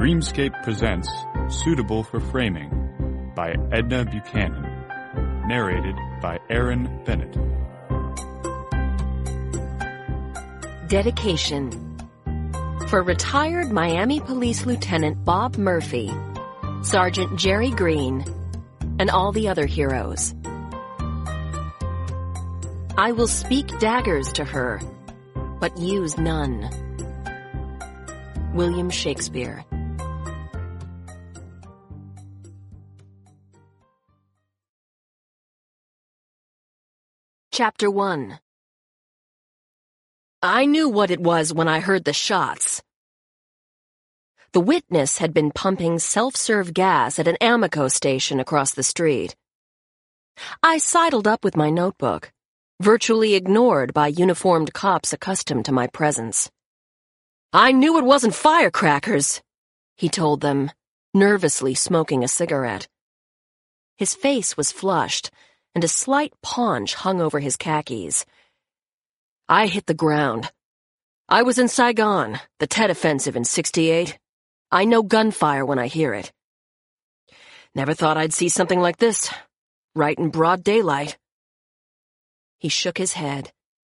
Dreamscape presents Suitable for Framing by Edna Buchanan. Narrated by Aaron Bennett. Dedication. For retired Miami Police Lieutenant Bob Murphy, Sergeant Jerry Green, and all the other heroes. I will speak daggers to her, but use none. William Shakespeare. Chapter 1. I knew what it was when I heard the shots. The witness had been pumping self-serve gas at an Amoco station across the street. I sidled up with my notebook, virtually ignored by uniformed cops accustomed to my presence. I knew it wasn't firecrackers, he told them, nervously smoking a cigarette. His face was flushed, and a slight paunch hung over his khakis. I hit the ground. I was in Saigon, the Tet Offensive in '68. I know gunfire when I hear it. Never thought I'd see something like this, right in broad daylight. He shook his head.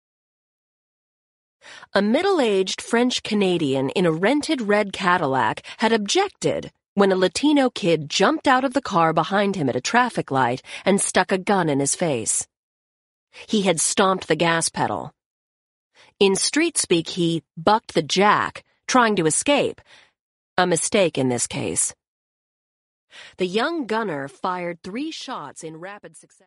A middle-aged French-Canadian in a rented red Cadillac had objected when a Latino kid jumped out of the car behind him at a traffic light and stuck a gun in his face. He had stomped the gas pedal. In street speak, he bucked the jack, trying to escape. A mistake in this case. The young gunner fired 3 shots in rapid succession.